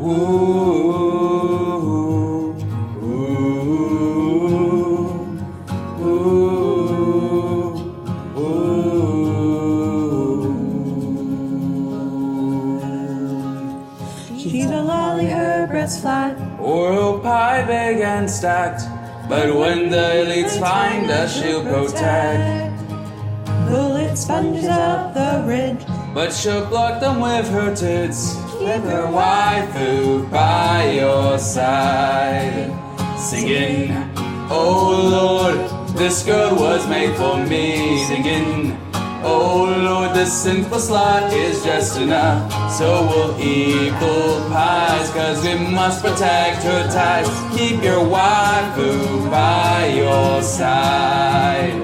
She's a lolly, her breast's flat, or a pie big and stacked. But when the elites find us, she'll protect. Bullet sponges up the ridge, but she'll block them with her tits. Keep her waifu by your side, singing, oh Lord, this girl was made for me. Singing, oh Lord, this sinful slut is just enough. So we'll equal pies, cause we must protect her ties. Keep your waifu by your side.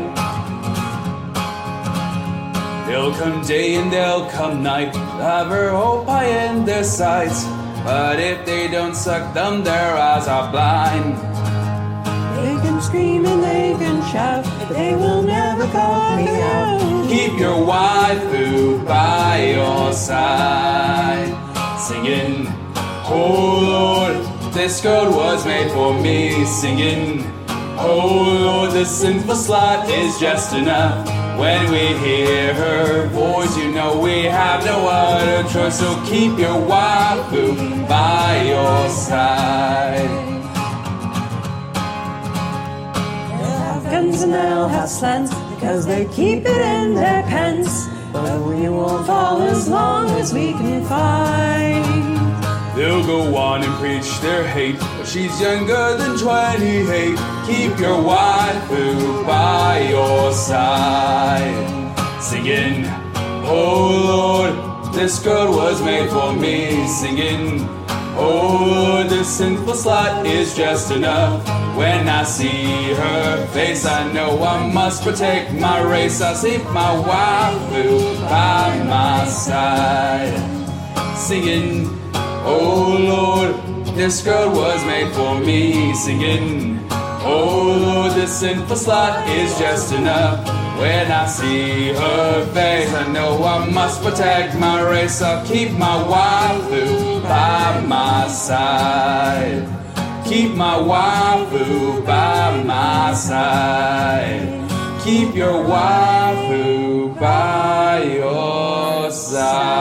They'll come day and they'll come night, have her whole pie in their sights. But if they don't suck them, their eyes are blind. They can scream and they can shout, but they will never call me out. Keep your waifu by your side, singing, oh Lord, this girl was made for me. Singing, oh Lord, this sinful slut is just enough. When we hear her voice, you know we have no other choice. So keep your waifu by your side. They'll have guns and they'll have slants, because they keep it in their pants. But we won't fall as long as we can fight. They'll go on and preach their hate, but she's younger than 28. Keep your waifu by your side, singing, oh Lord, this girl was made for me. Singing, oh Lord, this sinful slut is just enough. When I see her face, I know I must protect my race. I keep my waifu by my side, singing, oh Lord, this girl was made for me. Singing, oh Lord, this sinful slut is just enough. When I see her face, I know I must protect my race. I'll keep my waifu by my side. Keep my waifu by my side. Keep your waifu by your side.